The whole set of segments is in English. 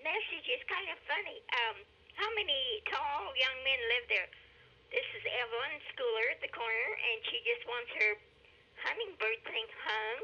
message is kind of funny. How many tall young men live there? This is Evelyn Schooler at the corner, and she just wants her hummingbird thing hung.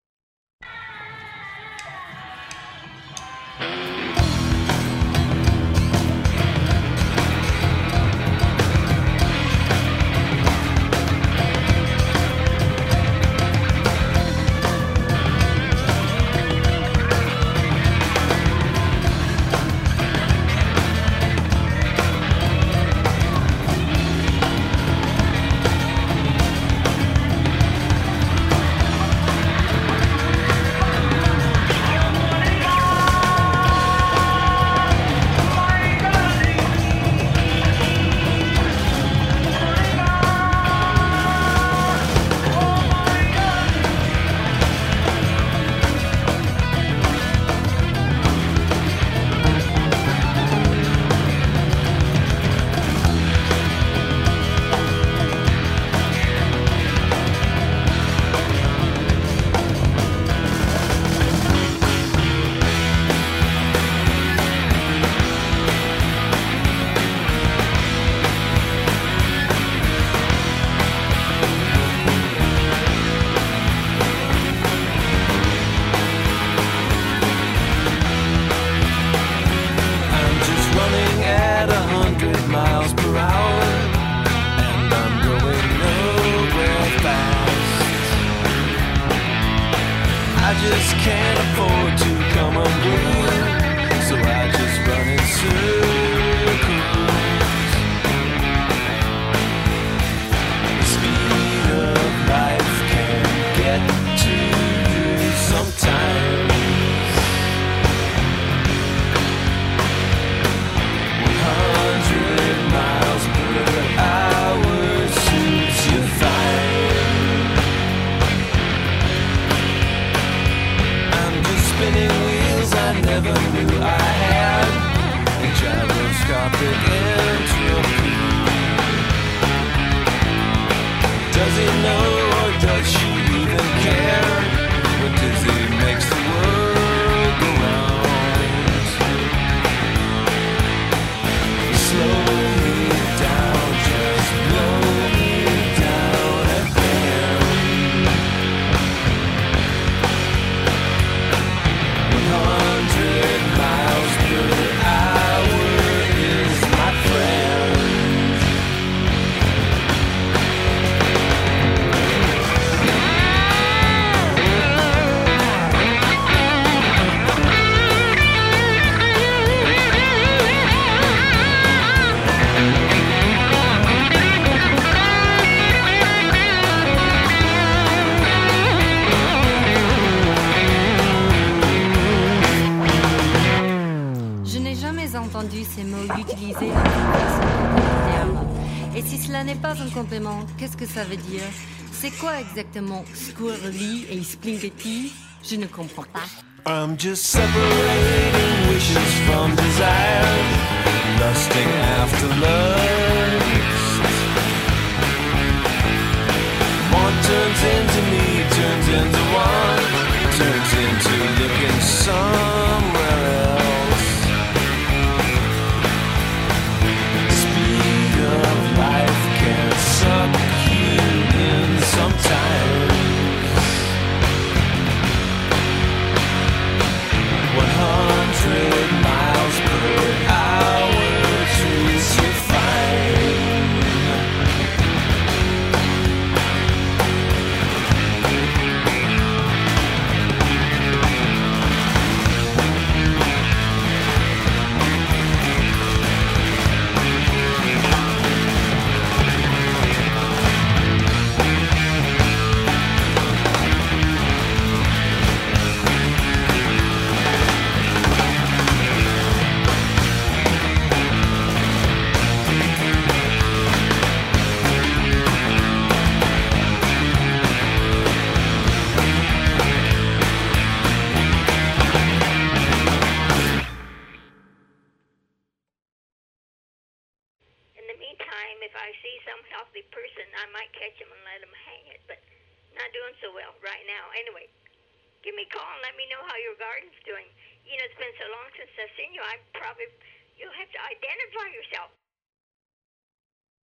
Qu'est-ce que ça veut dire? C'est quoi exactement squirrely et splingetty? Je ne comprends pas. I'm just separating wishes from desire, lusting after lust. One turns into me, turns into one, turns into looking somewhere else. Speed of life can suck you in sometimes. 100 miles per hour trees you find. So well right now. Anyway, give me a call and let me know how your garden's doing. You know, it's been so long and stuff, then you have to identify yourself.